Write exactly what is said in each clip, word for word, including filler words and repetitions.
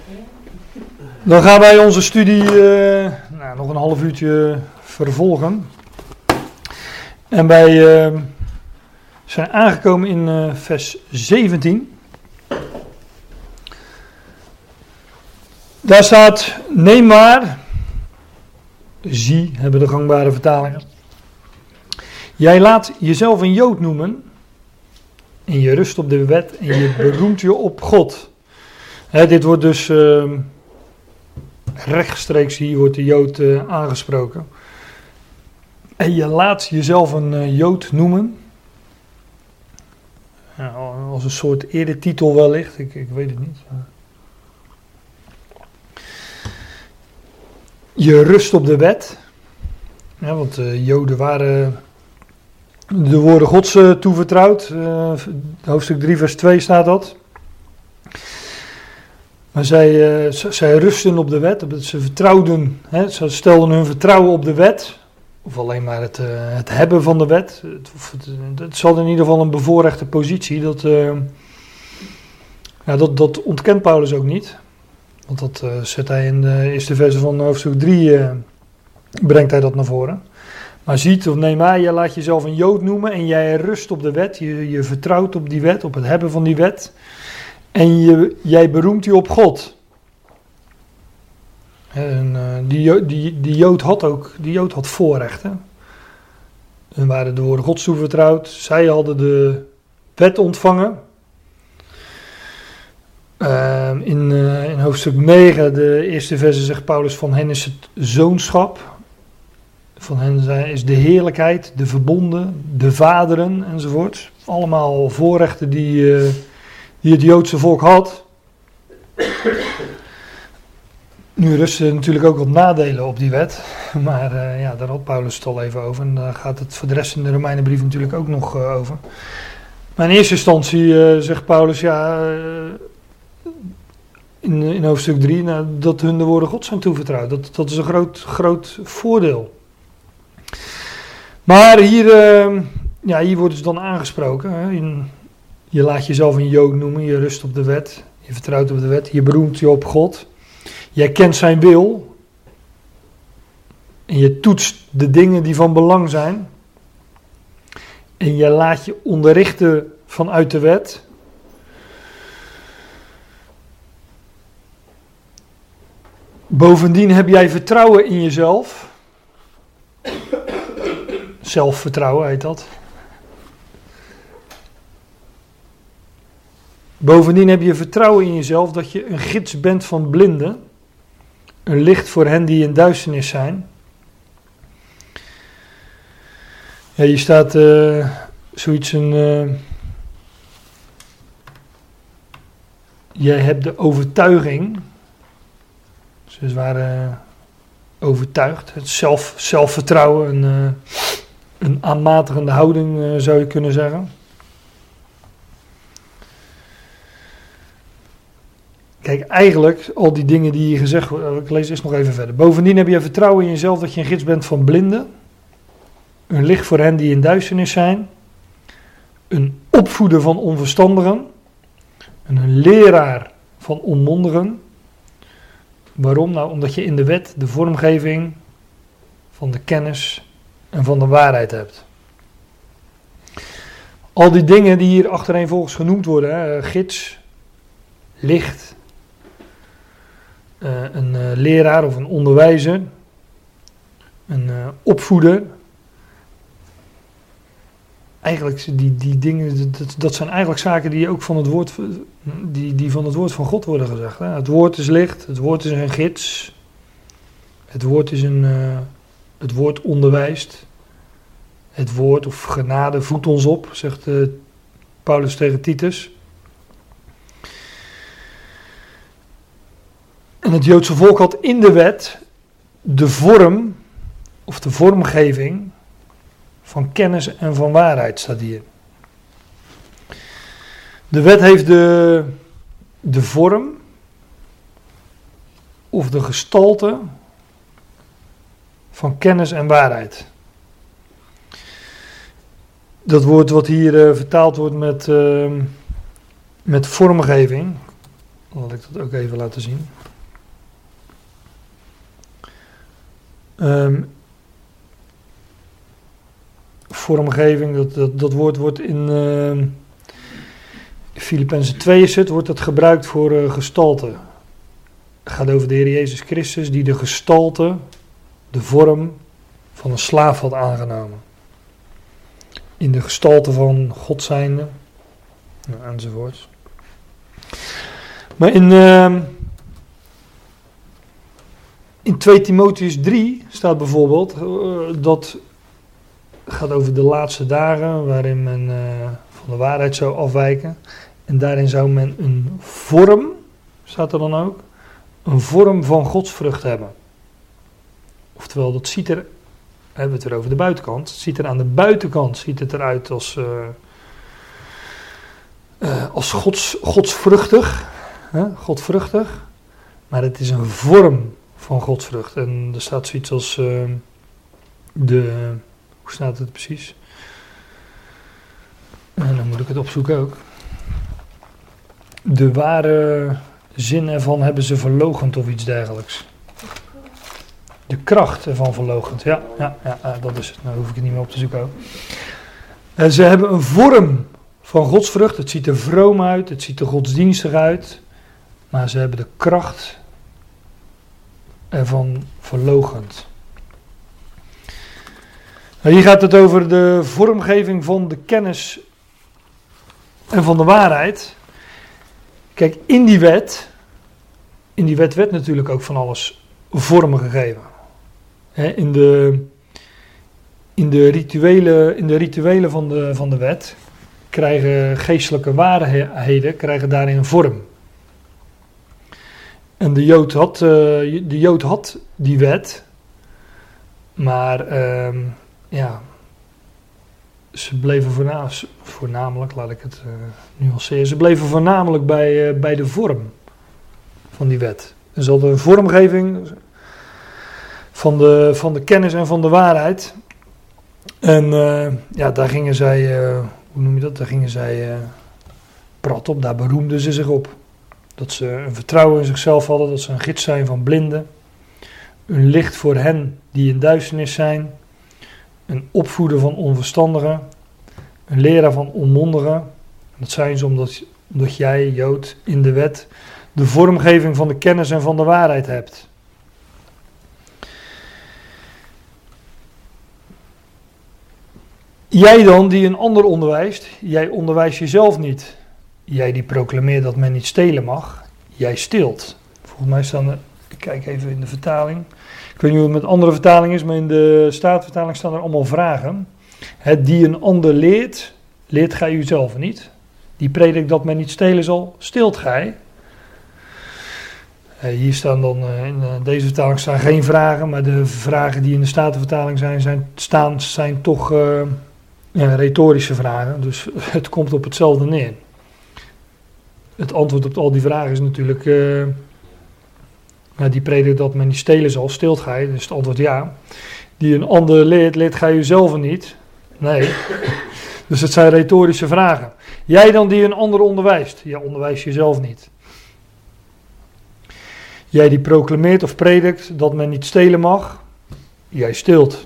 Dan gaan wij onze studie uh, nou, nog een half uurtje vervolgen. En wij uh, zijn aangekomen in uh, vers zeventien. Daar staat, neem maar, zie, hebben de gangbare vertalingen. Jij laat jezelf een Jood noemen en je rust op de wet en je beroemt je op God. He, dit wordt dus uh, rechtstreeks, hier wordt de Jood uh, aangesproken. En je laat jezelf een uh, Jood noemen. Ja, als een soort eretitel wellicht, ik, ik weet het niet. Je rust op de wet. Ja, want uh, Joden waren de woorden Gods uh, toevertrouwd. Uh, hoofdstuk drie vers twee staat dat. Maar zij, uh, z- zij rusten op de wet. Ze vertrouwden, hè, ze stelden hun vertrouwen op de wet. Of alleen maar het, uh, het hebben van de wet. Het, het, het zat in ieder geval een bevoorrechte positie. Dat, uh, ja, dat, dat ontkent Paulus ook niet. Want dat uh, zet hij in de eerste versen van hoofdstuk drie, uh, brengt hij dat naar voren. Maar ziet, of neem maar, je laat jezelf een Jood noemen en jij rust op de wet. Je, je vertrouwt op die wet, op het hebben van die wet. En je, jij beroemt je op God. En uh, die, die, die Jood had ook, die Jood had voorrechten. Hun waren de woorden Gods toevertrouwd. Zij hadden de wet ontvangen. Uh, in, uh, in hoofdstuk negen, de eerste verse, zegt Paulus, van hen is het zoonschap. Van hen is de heerlijkheid, de verbonden, de vaderen enzovoort. Allemaal voorrechten die, uh, die het Joodse volk had. Nu rusten natuurlijk ook wat nadelen op die wet. Maar uh, ja, daar had Paulus het al even over. En daar gaat het voor de rest in de Romeinenbrief natuurlijk ook nog uh, over. Maar in eerste instantie uh, zegt Paulus, ja, uh, in, in hoofdstuk drie, nou, dat hun de woorden God zijn toevertrouwd. Dat, dat is een groot, groot voordeel. Maar hier, uh, ja, hier wordt dus dan aangesproken. Hè, in, je laat jezelf een Jood noemen, je rust op de wet, je vertrouwt op de wet, je beroemt je op God. Jij kent zijn wil en je toetst de dingen die van belang zijn. En je laat je onderrichten vanuit de wet. Bovendien heb jij vertrouwen in jezelf. Zelfvertrouwen heet dat. Bovendien heb je vertrouwen in jezelf dat je een gids bent van blinden. Een licht voor hen die in duisternis zijn. Ja, hier staat uh, zoiets een... Uh, jij hebt de overtuiging. Ze waren overtuigd. Het zelf, zelfvertrouwen, een, uh, een aanmatigende houding uh, zou je kunnen zeggen. Kijk, eigenlijk, al die dingen die hier gezegd worden, ik lees eerst nog even verder. Bovendien heb je vertrouwen in jezelf dat je een gids bent van blinden. Een licht voor hen die in duisternis zijn. Een opvoeder van onverstandigen. En een leraar van onmondigen. Waarom? Nou, omdat je in de wet de vormgeving van de kennis en van de waarheid hebt. Al die dingen die hier achtereenvolgens genoemd worden, hè, gids, licht, uh, een uh, leraar of een onderwijzer, een uh, opvoeder. Eigenlijk, die, die dingen, dat, dat zijn eigenlijk zaken die ook van het woord, die, die van het woord van God worden gezegd. Hè. Het woord is licht, het woord is een gids, het woord is een, uh, het woord onderwijst, het woord of genade voedt ons op, zegt uh, Paulus tegen Titus. En het Joodse volk had in de wet de vorm of de vormgeving van kennis en van waarheid, staat hier. De wet heeft de, de vorm of de gestalte van kennis en waarheid. Dat woord wat hier uh, vertaald wordt met, uh, met vormgeving, Laat ik dat ook even laten zien. Um, vormgeving, dat, dat, dat woord wordt in uh, Filippenzen twee is het, wordt dat gebruikt voor uh, gestalte. Het gaat over de Heer Jezus Christus die de gestalte, de vorm van een slaaf had aangenomen. In de gestalte van God zijnde, nou, enzovoorts. Maar in, uh, in twee Timotheüs drie staat bijvoorbeeld, uh, dat gaat over de laatste dagen, waarin men uh, van de waarheid zou afwijken. En daarin zou men een vorm, staat er dan ook, een vorm van godsvrucht hebben. Oftewel, dat ziet er, hebben we het er over de buitenkant, het ziet er aan de buitenkant ziet het eruit als, uh, uh, als gods, godsvruchtig, hè, godvruchtig, maar het is een vorm van godsvrucht. En er staat zoiets als uh, de, hoe staat het precies? En dan moet ik het opzoeken ook. De ware zin ervan hebben ze verloochend of iets dergelijks. De kracht ervan verloochend, ja, ja, ja, dat is het. Nou hoef ik het niet meer op te zoeken ook. En ze hebben een vorm van godsvrucht. Het ziet er vroom uit, het ziet er godsdienstig uit. Maar ze hebben de kracht ervan verloochend. Nou, hier gaat het over de vormgeving van de kennis en van de waarheid. Kijk, in die wet, in die wet werd natuurlijk ook van alles vormen gegeven. He, in de, in de rituelen, in de rituelen van, de, van de wet krijgen geestelijke waarheden krijgen daarin een vorm. En de Jood had, uh, de Jood had die wet, maar uh, ja, ze bleven voorna- voornamelijk, laat ik het uh, nuanceren, ze bleven voornamelijk bij, uh, bij de vorm van die wet. En ze hadden een vormgeving van de, van de kennis en van de waarheid. En uh, ja, daar gingen zij, uh, hoe noem je dat, daar gingen zij uh, prat op, daar beroemden ze zich op. Dat ze een vertrouwen in zichzelf hadden, dat ze een gids zijn van blinden. Een licht voor hen die in duisternis zijn. Een opvoeder van onverstandigen. Een leraar van onmondigen. Dat zijn ze omdat, omdat jij, Jood, in de wet de vormgeving van de kennis en van de waarheid hebt. Jij dan die een ander onderwijst, jij onderwijst jezelf niet. Jij die proclameert dat men niet stelen mag, jij steelt. Volgens mij staan er, ik kijk even in de vertaling. Ik weet niet hoe het met andere vertaling is, maar in de Statenvertaling staan er allemaal vragen. Het die een ander leert, leert gij uzelf niet. Die predikt dat men niet stelen zal, steelt gij. Hier staan dan, in deze vertaling staan geen vragen, maar de vragen die in de Statenvertaling zijn, zijn, staan, zijn toch uh, ja, retorische vragen. Dus het komt op hetzelfde neer. Het antwoord op al die vragen is natuurlijk, uh, nou, die predikt dat men niet stelen zal, steelt gij, dus het antwoord ja. Die een ander leert, leert gij uzelf niet? Nee. Dus het zijn retorische vragen. Jij dan die een ander onderwijst, ja, onderwijst jezelf niet. Jij die proclameert of predikt dat men niet stelen mag, jij steelt.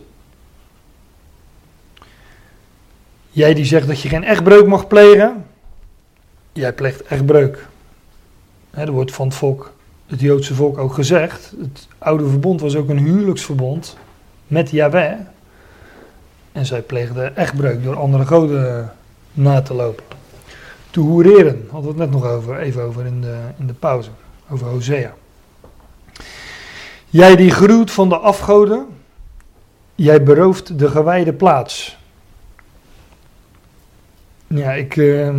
Jij die zegt dat je geen echtbreuk mag plegen, jij pleegt echtbreuk. He, er wordt van het volk, het Joodse volk ook gezegd, het oude verbond was ook een huwelijksverbond met Yahweh. En zij pleegden echtbreuk door andere goden na te lopen. Te hoereren, hadden we het net nog over, even over in de, in de pauze, over Hosea. Jij die gruwt van de afgoden, jij berooft de gewijde plaats. Ja, ik, uh,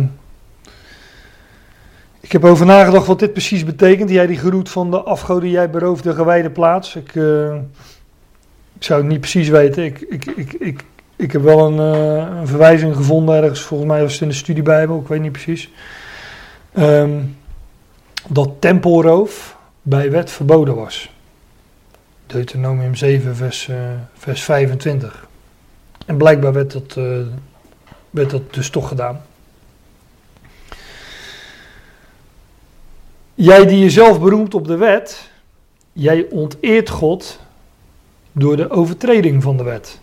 ik heb over nagedacht wat dit precies betekent. Jij die gruwt van de afgoden, jij berooft de gewijde plaats. Ik, uh, ik zou het niet precies weten. Ik, ik, ik, ik, ik heb wel een, uh, een verwijzing gevonden ergens, volgens mij was het in de studiebijbel, ik weet niet precies. Um, dat tempelroof bij wet verboden was. Deuteronomium zeven, vers, uh, vers vijfentwintig. En blijkbaar werd dat, uh, werd dat dus toch gedaan. Jij die jezelf beroemt op de wet, jij onteert God door de overtreding van de wet.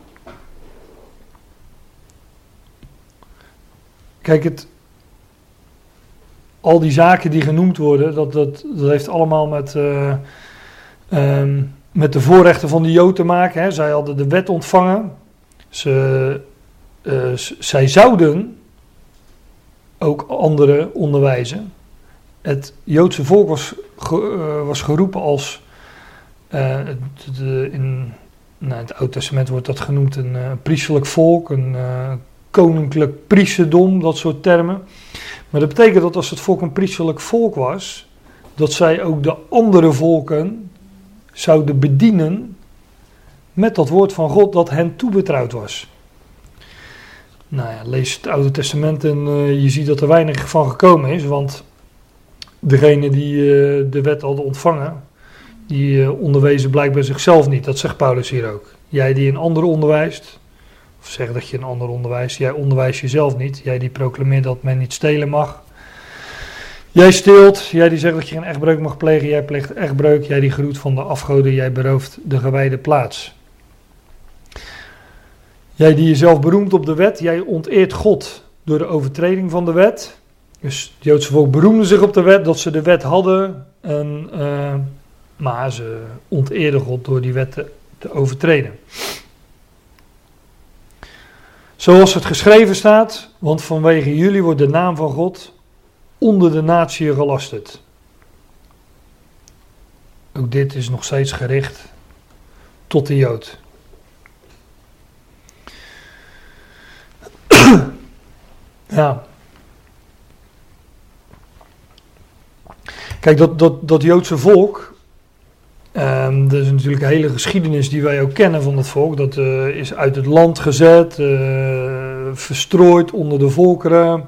Kijk, het, al die zaken die genoemd worden, dat, dat, dat heeft allemaal met, uh, um, met de voorrechten van de Jood te maken. Hè. Zij hadden de wet ontvangen. Ze, uh, z- zij zouden ook anderen onderwijzen. Het Joodse volk was, ge, uh, was geroepen als, uh, de, in, nou, in het Oude Testament wordt dat genoemd een uh, priesterlijk volk, een uh, koninklijk priesterdom, dat soort termen. Maar dat betekent dat als het volk een priesterlijk volk was, dat zij ook de andere volken zouden bedienen met dat woord van God dat hen toebetrouwd was. Nou ja, lees het Oude Testament en uh, je ziet dat er weinig van gekomen is, want degene die uh, de wet hadden ontvangen, die uh, onderwezen blijkbaar zichzelf niet. Dat zegt Paulus hier ook. Jij die een ander onderwijst, of zeg dat je een ander onderwijst, jij onderwijst jezelf niet. Jij die proclameert dat men niet stelen mag. Jij steelt, jij die zegt dat je geen echtbreuk mag plegen, jij pleegt echtbreuk. Jij die groet van de afgoden, jij berooft de gewijde plaats. Jij die jezelf beroemt op de wet, jij onteert God door de overtreding van de wet. Dus het Joodse volk beroemde zich op de wet, dat ze de wet hadden, en, uh, maar ze onteerden God door die wet te, te overtreden. Zoals het geschreven staat, want vanwege jullie wordt de naam van God onder de natie gelasterd. Ook dit is nog steeds gericht tot de Jood. Ja. Kijk, dat, dat, dat Joodse volk, um, dat is natuurlijk een hele geschiedenis die wij ook kennen van het volk. Dat uh, is uit het land gezet, uh, verstrooid onder de volkeren.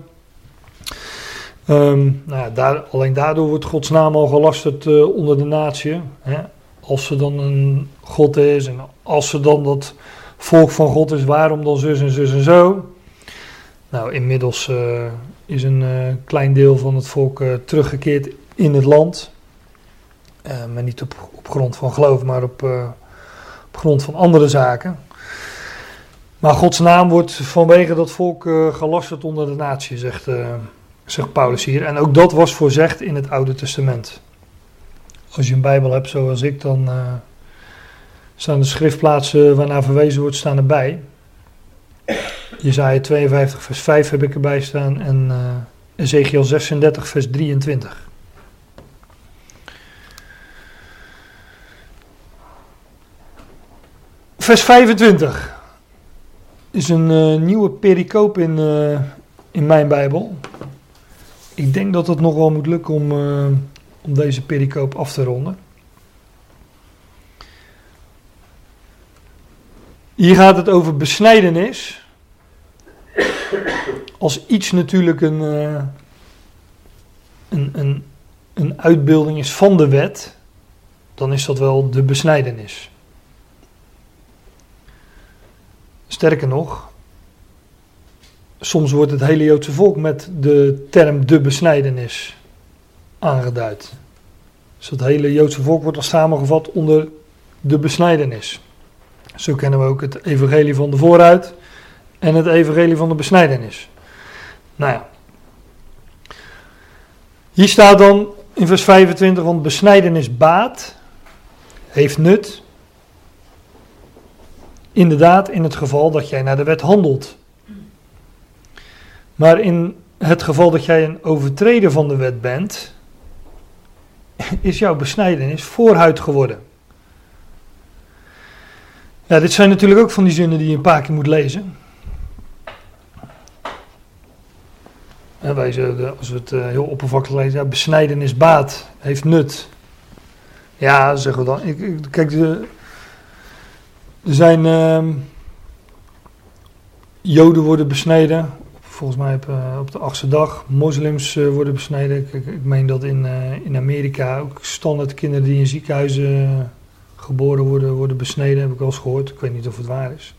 Um, nou ja, daar, alleen daardoor wordt Gods naam al gelasterd uh, onder de natie. Hè? Als er dan een God is en als er dan dat volk van God is, waarom dan zus en zus en zo? Nou, inmiddels uh, is een uh, klein deel van het volk uh, teruggekeerd in het land. Uh, maar niet op, op grond van geloof, maar op, uh, op grond van andere zaken. Maar Gods naam wordt vanwege dat volk uh, gelasterd onder de natie, zegt, uh, zegt Paulus hier. En ook dat was voorzegd in het Oude Testament. Als je een Bijbel hebt zoals ik, dan uh, staan de schriftplaatsen waarnaar verwezen wordt, staan erbij. Jesaja tweeënvijftig vers vijf heb ik erbij staan en uh, Ezekiel zesendertig vers drieëntwintig. Vers vijfentwintig is een uh, nieuwe pericoop in, uh, in mijn Bijbel. Ik denk dat het nog wel moet lukken om, uh, om deze pericoop af te ronden. Hier gaat het over besnijdenis. Als iets natuurlijk een, uh, een, een, een uitbeelding is van de wet, dan is dat wel de besnijdenis. Sterker nog, soms wordt het hele Joodse volk met de term de besnijdenis aangeduid. Dus het hele Joodse volk wordt als samengevat onder de besnijdenis. Zo kennen we ook het evangelie van de vooruit en het evangelie van de besnijdenis. Nou ja. Hier staat dan in vers vijfentwintig, want besnijdenis baat, heeft nut. Inderdaad, in het geval dat jij naar de wet handelt. Maar in het geval dat jij een overtreder van de wet bent, is jouw besnijdenis voorhuid geworden. Ja, dit zijn natuurlijk ook van die zinnen die je een paar keer moet lezen. En wij zeggen, als we het heel oppervlakkig lezen, ja, besnijdenis baat, heeft nut. Ja, zeggen we dan. Ik, ik, kijk, de, er zijn uh, Joden worden besneden, volgens mij op, uh, op de achtste dag. Moslims uh, worden besneden. Ik, ik, ik meen dat in, uh, in Amerika ook standaard kinderen die in ziekenhuizen uh, geboren worden, worden besneden, heb ik wel eens gehoord. Ik weet niet of het waar is.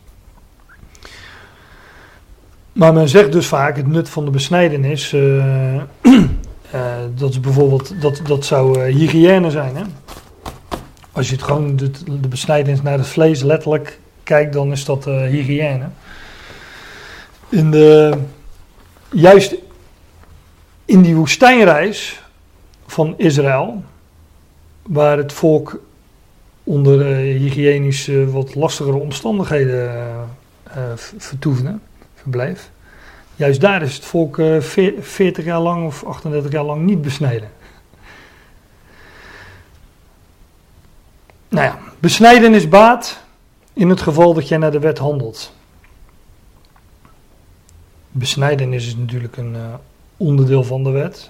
Maar men zegt dus vaak het nut van de besnijdenis uh, Uh, dat is bijvoorbeeld, dat, dat zou uh, hygiëne zijn. Hè? Als je het gewoon de, de besnijdenis naar het vlees letterlijk kijkt, dan is dat uh, hygiëne. In de, juist in die woestijnreis van Israël, waar het volk onder uh, hygiënisch uh, wat lastigere omstandigheden uh, uh, vertoefde, verbleef. Juist daar is het volk uh, veertig jaar lang of achtendertig jaar lang niet besneden. Nou ja, besnijdenis baat in het geval dat jij naar de wet handelt. Besnijdenis is natuurlijk een uh, onderdeel van de wet.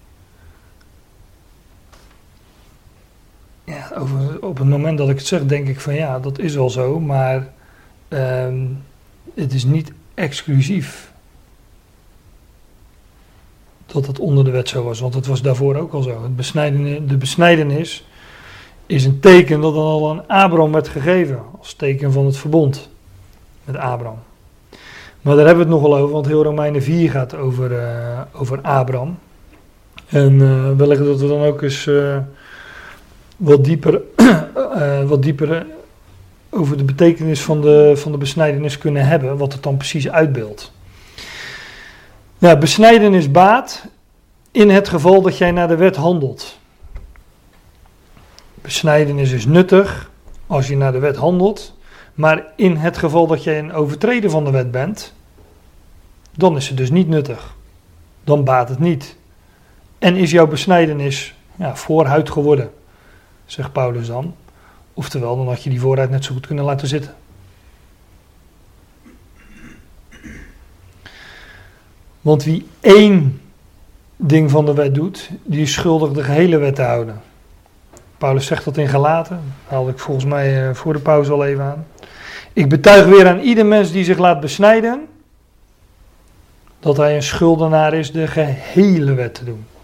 Ja, over, op het moment dat ik het zeg, denk ik van ja, dat is wel zo, maar uh, het is niet exclusief dat het onder de wet zo was, want het was daarvoor ook al zo. Het besnijdenis, de besnijdenis is een teken dat dan al aan Abraham werd gegeven, als teken van het verbond met Abraham. Maar daar hebben we het nogal over, want heel Romeinen vier gaat over, uh, over Abraham. En uh, wellicht dat we dan ook eens uh, wat dieper, uh, wat dieper uh, over de betekenis van de, van de besnijdenis kunnen hebben, wat het dan precies uitbeeldt. Ja, besnijdenis baat in het geval dat jij naar de wet handelt. Besnijdenis is nuttig als je naar de wet handelt, maar in het geval dat jij een overtreder van de wet bent, dan is het dus niet nuttig. Dan baat het niet. En is jouw besnijdenis ja, voorhuid geworden, zegt Paulus dan. Oftewel, dan had je die voorhuid net zo goed kunnen laten zitten. Want wie één ding van de wet doet, die is schuldig de gehele wet te houden. Paulus zegt dat in Galaten, dat haalde ik volgens mij uh, voor de pauze al even aan. Ik betuig weer aan ieder mens die zich laat besnijden, dat hij een schuldenaar is de gehele wet te doen.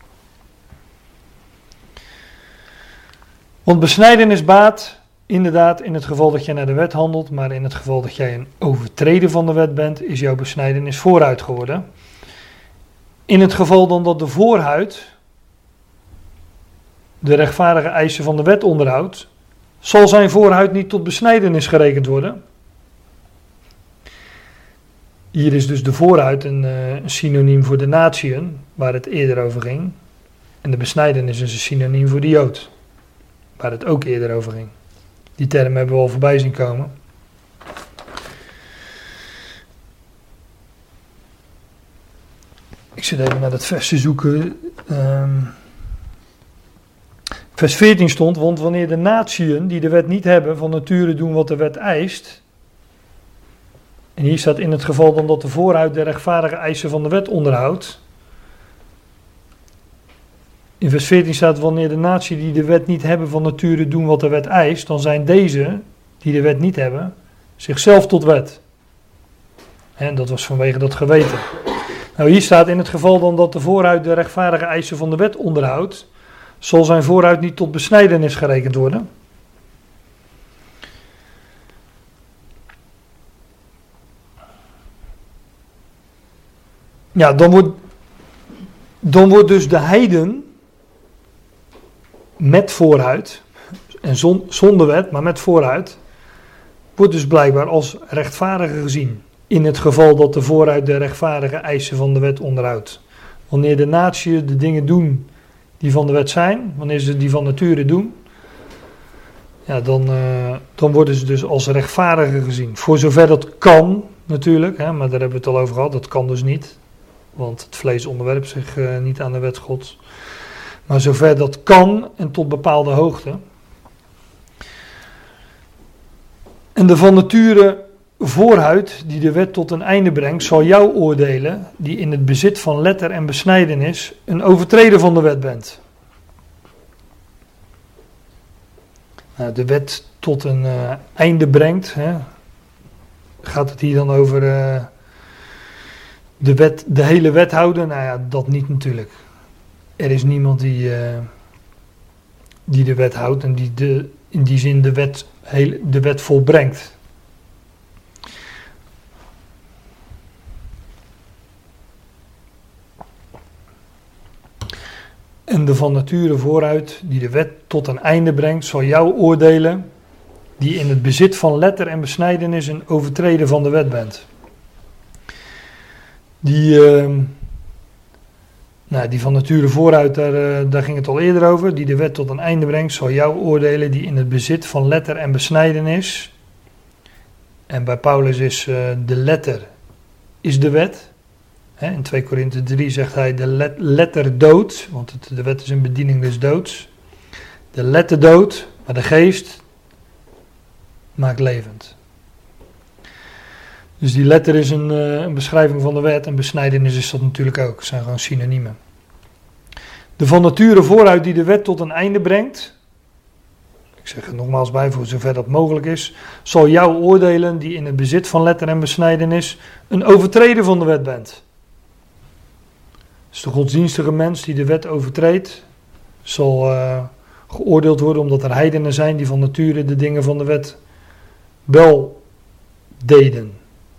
Want besnijdenis baat inderdaad in het geval dat jij naar de wet handelt, maar in het geval dat jij een overtreder van de wet bent, is jouw besnijdenis voorhuid geworden. In het geval dan dat de voorhuid de rechtvaardige eisen van de wet onderhoudt, zal zijn voorhuid niet tot besnijdenis gerekend worden. Hier is dus de voorhuid een, uh, een synoniem voor de natieën, waar het eerder over ging. En de besnijdenis is een synoniem voor de Jood, waar het ook eerder over ging. Die termen hebben we al voorbij zien komen. Ik zit even naar dat vers te zoeken. Um, vers veertien stond, want wanneer de natieën die de wet niet hebben van nature doen wat de wet eist. En hier staat in het geval dan dat de voorhuid de rechtvaardige eisen van de wet onderhoudt. In vers veertien staat, wanneer de natie die de wet niet hebben van nature doen wat de wet eist, dan zijn deze, die de wet niet hebben, zichzelf tot wet. En dat was vanwege dat geweten. Nou, hier staat in het geval dan dat de voorhuid de rechtvaardige eisen van de wet onderhoudt, zal zijn voorhuid niet tot besnijdenis gerekend worden. Ja, dan wordt, dan wordt dus de heiden met voorhuid, en zon, zonder wet, maar met voorhuid, wordt dus blijkbaar als rechtvaardiger gezien. In het geval dat de voorhuid de rechtvaardige eisen van de wet onderhoudt. Wanneer de natie de dingen doen die van de wet zijn, wanneer ze die van nature doen, ja, dan, uh, dan worden ze dus als rechtvaardiger gezien. Voor zover dat kan, natuurlijk, hè, maar daar hebben we het al over gehad, dat kan dus niet. Want het vlees onderwerpt zich uh, niet aan de wet Gods. Maar zover dat kan en tot bepaalde hoogte. En de van nature voorhuid die de wet tot een einde brengt, zal jou oordelen, die in het bezit van letter en besnijdenis een overtreder van de wet bent. Nou, de wet tot een uh, einde brengt, hè. Gaat het hier dan over uh, de, wet, de hele wet houden? Nou ja, dat niet natuurlijk. Er is niemand die, uh, die de wet houdt en die de, in die zin de wet, heel, de wet volbrengt. de van nature vooruit, die de wet tot een einde brengt, zal jou oordelen, die in het bezit van letter en besnijdenis een overtreder van de wet bent. Die, uh, nou, die van nature vooruit, daar, uh, daar ging het al eerder over, die de wet tot een einde brengt, zal jou oordelen, die in het bezit van letter en besnijdenis. En bij Paulus is uh, de letter is de wet. He, in twee Korinthe drie zegt hij de let, letter dood, want het, de wet is een bediening des doods. De letter dood, maar de geest maakt levend. Dus die letter is een, uh, een beschrijving van de wet en besnijdenis is dat natuurlijk ook. Het zijn gewoon synoniemen. De van nature vooruit die de wet tot een einde brengt, ik zeg het nogmaals bij voor zover dat mogelijk is, zal jou oordelen die in het bezit van letter en besnijdenis een overtreder van de wet bent. Dus de godsdienstige mens die de wet overtreedt, zal uh, geoordeeld worden omdat er heidenen zijn die van nature de dingen van de wet wel deden.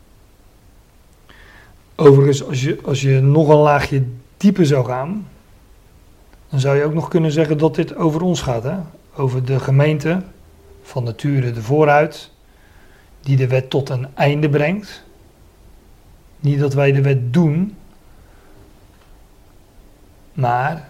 Overigens, als je, als je nog een laagje dieper zou gaan, dan zou je ook nog kunnen zeggen dat dit over ons gaat, hè? Over de gemeente, van nature de vooruit, die de wet tot een einde brengt. Niet dat wij de wet doen, maar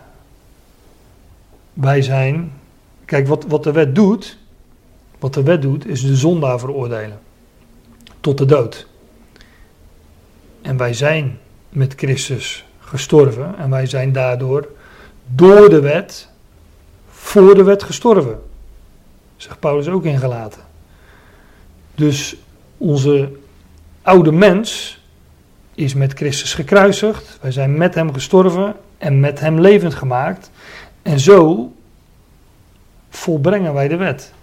wij zijn, kijk wat, wat de wet doet, wat de wet doet is de zondaar veroordelen, tot de dood. En wij zijn met Christus gestorven en wij zijn daardoor door de wet, voor de wet gestorven. Zegt Paulus ook in Galaten. Dus onze oude mens is met Christus gekruisigd. Wij zijn met hem gestorven en met hem levend gemaakt. En zo volbrengen wij de wet.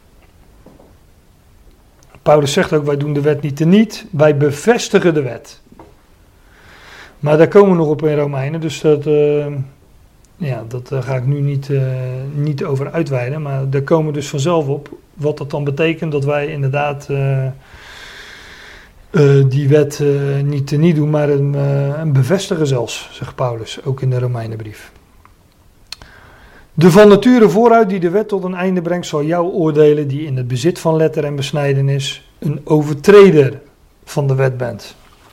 Paulus zegt ook, wij doen de wet niet teniet, wij bevestigen de wet. Maar daar komen we nog op in Romeinen, dus dat, uh, ja, dat uh, ga ik nu niet, uh, niet over uitweiden. Maar daar komen we dus vanzelf op wat dat dan betekent dat wij inderdaad uh, uh, die wet uh, niet teniet doen, maar een, uh, een bevestigen zelfs, zegt Paulus, ook in de Romeinenbrief. De van nature vooruit die de wet tot een einde brengt, zal jou oordelen die in het bezit van letter en besnijdenis een overtreder van de wet bent.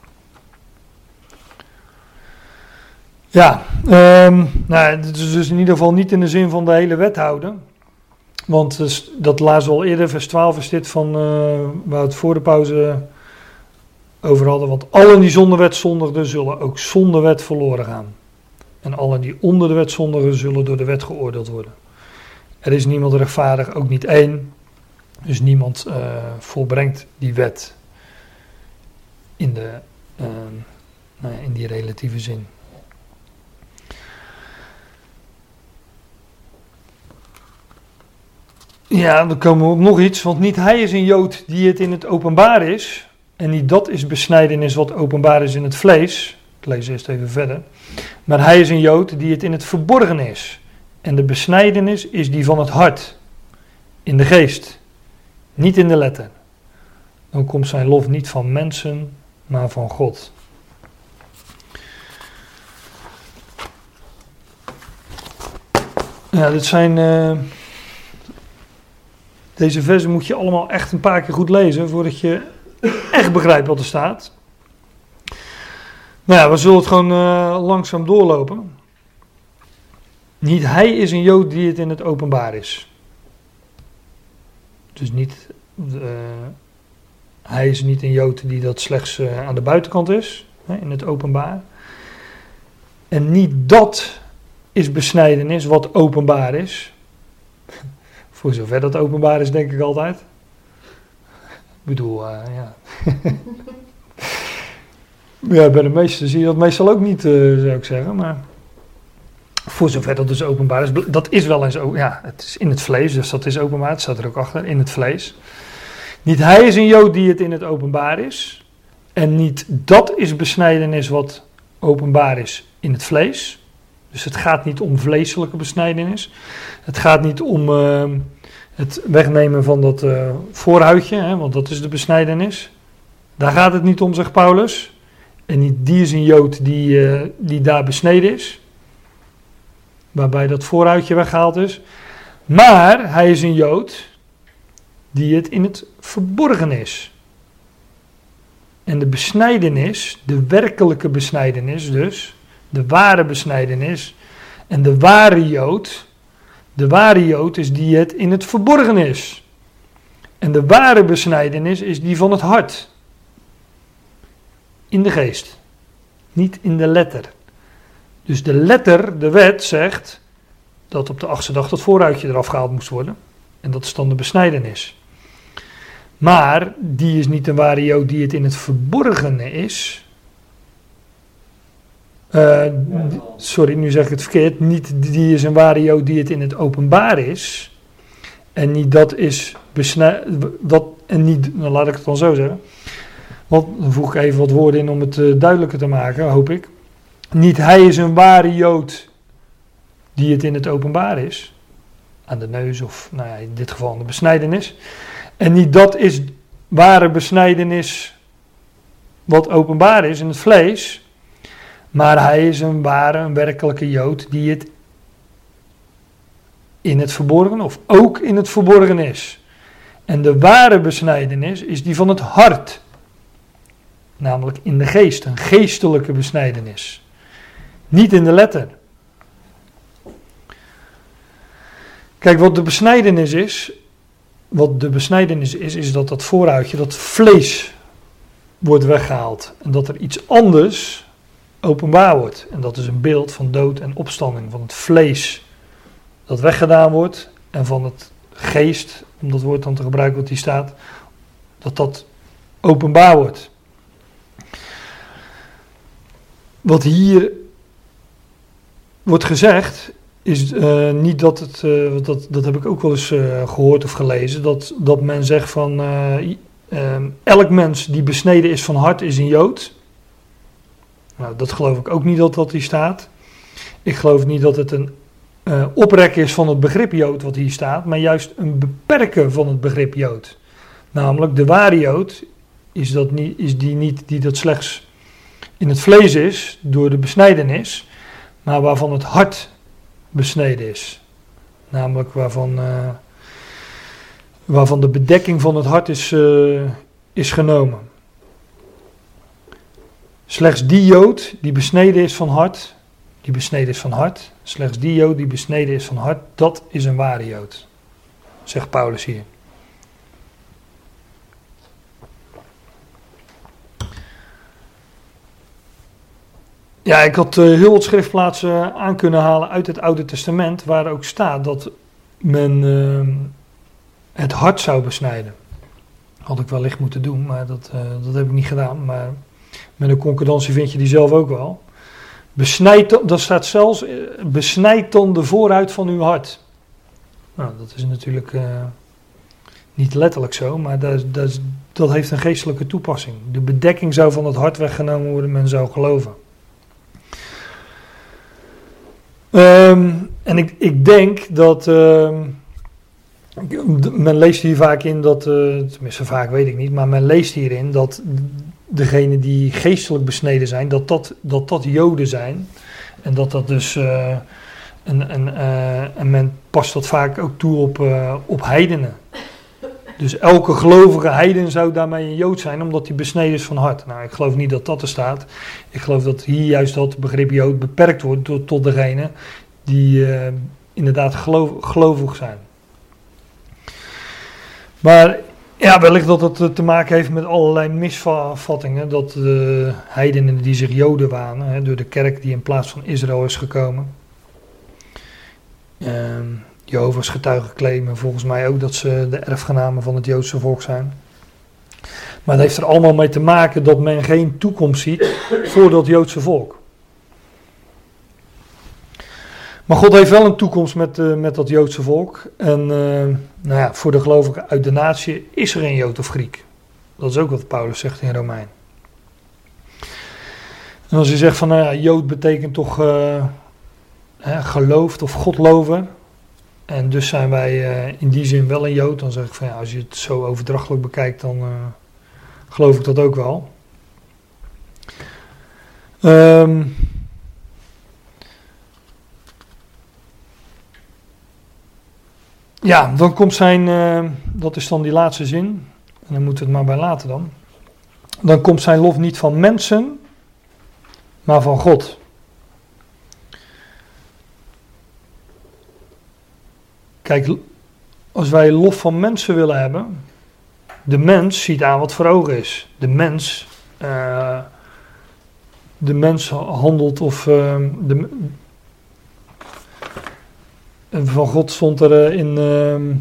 Ja, um, nou, het is dus in ieder geval niet in de zin van de hele wet houden. Want dus, dat lazen we al eerder, vers twaalf is dit van uh, waar we het voor de pauze over hadden. Want allen die zonder wet zondigden, zullen ook zonder wet verloren gaan. En allen die onder de wet zondigen, zullen door de wet geoordeeld worden. Er is niemand rechtvaardig, ook niet één. Dus niemand uh, volbrengt die wet in, de, uh, nou ja, in die relatieve zin. Ja, dan komen we op nog iets, want niet hij is een Jood die het in het openbaar is. En niet dat is besnijdenis wat openbaar is in het vlees. Ik lees eerst even verder. Maar hij is een Jood die het in het verborgen is. En de besnijdenis is die van het hart, in de geest, niet in de letter. Dan komt zijn lof niet van mensen, maar van God. Ja, dit zijn... Uh, deze versen moet je allemaal echt een paar keer goed lezen, voordat je echt begrijpt wat er staat. Nou ja, we zullen het gewoon uh, langzaam doorlopen. Niet hij is een Jood die het in het openbaar is. Dus niet, uh, hij is niet een Jood die dat slechts uh, aan de buitenkant is, hè, in het openbaar. En niet dat is besnijdenis wat openbaar is. Voor zover dat openbaar is, denk ik altijd. Ik bedoel, uh, ja... Ja, bij de meesten zie je dat meestal ook niet, uh, zou ik zeggen, maar voor zover dat dus openbaar is, dat is wel eens, ja, het is in het vlees, dus dat is openbaar, het staat er ook achter, in het vlees. Niet hij is een Jood die het in het openbaar is, en niet dat is besnijdenis wat openbaar is in het vlees. Dus het gaat niet om vleeselijke besnijdenis, het gaat niet om uh, het wegnemen van dat uh, voorhuidje, hè, want dat is de besnijdenis. Daar gaat het niet om, zegt Paulus. En niet die is een Jood die, uh, die daar besneden is. waarbij dat vooruitje weggehaald is. Maar hij is een Jood die het in het verborgen is. En de besnijdenis, de werkelijke besnijdenis dus, de ware besnijdenis en de ware Jood, de ware Jood is die het in het verborgen is. En de ware besnijdenis is die van het hart. In de geest. Niet in de letter. Dus de letter, de wet, zegt dat op de achtste dag dat vooruitje eraf gehaald moest worden. En dat is dan de besnijdenis. Maar die is niet een ware Jood die het in het verborgene is. Uh, sorry, nu zeg ik het verkeerd. Niet die is een ware Jood die het in het openbaar is. En niet dat is besnij, dat en niet, nou laat ik het dan zo zeggen. Want dan voeg ik even wat woorden in om het uh, duidelijker te maken, hoop ik. Niet hij is een ware Jood die het in het openbaar is. Aan de neus of nou ja, in dit geval aan de besnijdenis. En niet dat is ware besnijdenis wat openbaar is in het vlees. Maar hij is een ware, een werkelijke Jood die het in het verborgen of ook in het verborgen is. En de ware besnijdenis is die van het hart. Namelijk in de geest, een geestelijke besnijdenis. Niet in de letter. Kijk, wat de besnijdenis is, wat de besnijdenis is, is dat dat vooruitje, dat vlees wordt weggehaald. En dat er iets anders openbaar wordt. En dat is een beeld van dood en opstanding, van het vlees dat weggedaan wordt. En van het geest, om dat woord dan te gebruiken wat hier staat, dat dat openbaar wordt. Wat hier wordt gezegd, is uh, niet dat het, uh, dat, dat heb ik ook wel eens uh, gehoord of gelezen, dat, dat men zegt van uh, uh, elk mens die besneden is van hart is een Jood. Nou, dat geloof ik ook niet dat dat hier staat. Ik geloof niet dat het een uh, oprekken is van het begrip Jood wat hier staat, maar juist een beperken van het begrip Jood. Namelijk de ware Jood is, dat niet, is die niet die dat slechts in het vlees is door de besnijdenis, maar waarvan het hart besneden is. Namelijk waarvan, uh, waarvan de bedekking van het hart is, uh, is genomen. Slechts die Jood die besneden is van hart, die besneden is van hart, slechts die Jood die besneden is van hart, dat is een ware Jood, zegt Paulus hier. Ja, ik had uh, heel wat schriftplaatsen aan kunnen halen uit het Oude Testament, waar ook staat dat men uh, het hart zou besnijden. Had ik wellicht moeten doen, maar dat, uh, dat heb ik niet gedaan. Maar met een concordantie vind je die zelf ook wel. Besnijd, dat staat zelfs, uh, besnijd dan de vooruit van uw hart. Nou, dat is natuurlijk uh, niet letterlijk zo, maar dat, dat, dat heeft een geestelijke toepassing. De bedekking zou van het hart weggenomen worden, men zou geloven. Um, en ik, ik denk dat, uh, men leest hier vaak in dat, uh, tenminste vaak weet ik niet, maar men leest hierin dat degenen die geestelijk besneden zijn, dat dat, dat, dat Joden zijn. En dat dat dus, uh, en, en, uh, en men past dat vaak ook toe op, uh, op heidenen. Dus elke gelovige heiden zou daarmee een Jood zijn, omdat hij besneden is van hart. Nou, ik geloof niet dat dat er staat. Ik geloof dat hier juist dat begrip Jood beperkt wordt tot, tot degenen die uh, inderdaad geloof, gelovig zijn. Maar ja, wellicht dat het te maken heeft met allerlei misvattingen. Dat de heidenen die zich Joden wanen, hè, door de kerk die in plaats van Israël is gekomen. Uh, Jehovah's getuigen claimen volgens mij ook dat ze de erfgenamen van het Joodse volk zijn. Maar het heeft er allemaal mee te maken dat men geen toekomst ziet voor dat Joodse volk. Maar God heeft wel een toekomst met, uh, met dat Joodse volk. En uh, nou ja, voor de gelovigen uit de natie is er geen Jood of Griek. Dat is ook wat Paulus zegt in Romein. En als je zegt van, nou ja, Jood betekent toch uh, hè, geloofd of godlover. En dus zijn wij uh, in die zin wel een Jood. Dan zeg ik van ja, als je het zo overdrachtelijk bekijkt, dan uh, geloof ik dat ook wel. Um, Ja, dan komt zijn, uh, dat is dan die laatste zin, en dan moeten we het maar bij laten dan. Dan komt zijn lof niet van mensen, maar van God. Kijk, als wij lof van mensen willen hebben, de mens ziet aan wat voor ogen is. De mens, uh, de mens handelt of uh, de, van God stond er uh, in, uh,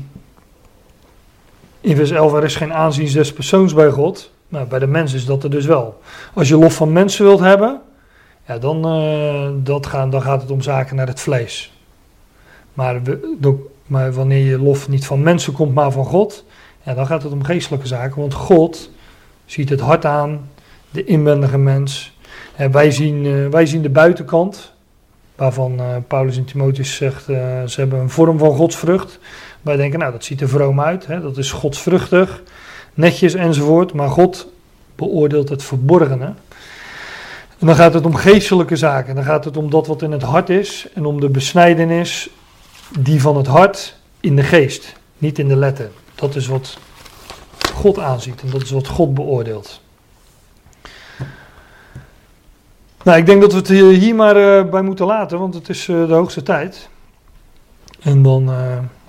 in vers elf, er is geen aanzien des persoons bij God. Nou, bij de mens is dat er dus wel. Als je lof van mensen wilt hebben, ja, dan, uh, dat gaan, dan gaat het om zaken naar het vlees. Maar, we, de, maar wanneer je lof niet van mensen komt, maar van God, ja, dan gaat het om geestelijke zaken. Want God ziet het hart aan, de inwendige mens. En wij zien, uh, wij zien de buitenkant, waarvan uh, Paulus in Timotheus zegt, uh, ze hebben een vorm van godsvrucht. Wij denken, nou, dat ziet er vroom uit, hè, dat is godsvruchtig, netjes enzovoort. Maar God beoordeelt het verborgene. En dan gaat het om geestelijke zaken. Dan gaat het om dat wat in het hart is en om de besnijdenis die van het hart in de geest, niet in de letter. Dat is wat God aanziet en dat is wat God beoordeelt. Nou, ik denk dat we het hier maar uh, bij moeten laten, want het is uh, de hoogste tijd. En dan... Uh,